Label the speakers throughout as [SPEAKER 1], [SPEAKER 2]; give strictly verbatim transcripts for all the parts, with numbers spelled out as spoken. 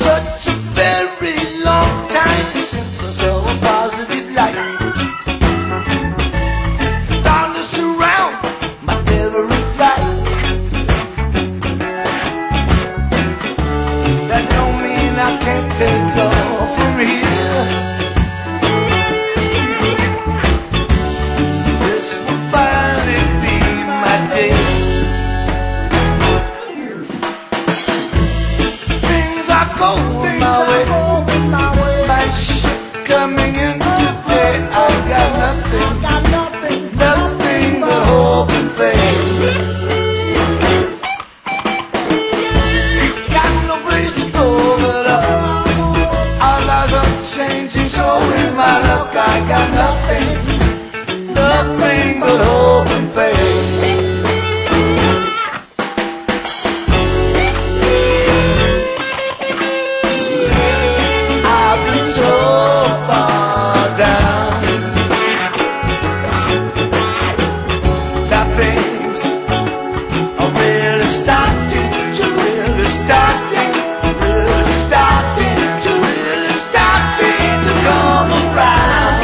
[SPEAKER 1] such a very long time since I saw a positive light. Bound to surround my every flight. That don't mean I can't take off from here. This will finally be my day. Things are going my way. My ship coming in today. I got nothing, nothing but hope and faith. Got no place to go but up. Our lives are changing, so is my luck. I got nothing, nothing but hope and faith. I've been so far down that things are really starting to really starting, really starting to really starting to come around.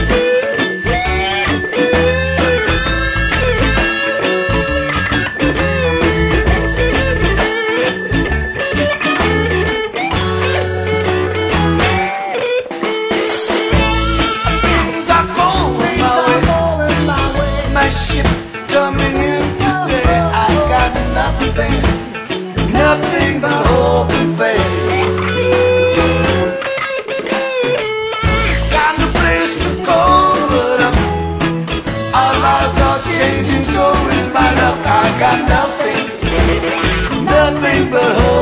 [SPEAKER 1] Things are going my way. My ship coming in today. I got nothing, nothing but hope and faith. Got no place to go but up. Our lives are changing, so is my luck. I got nothing, nothing but hope.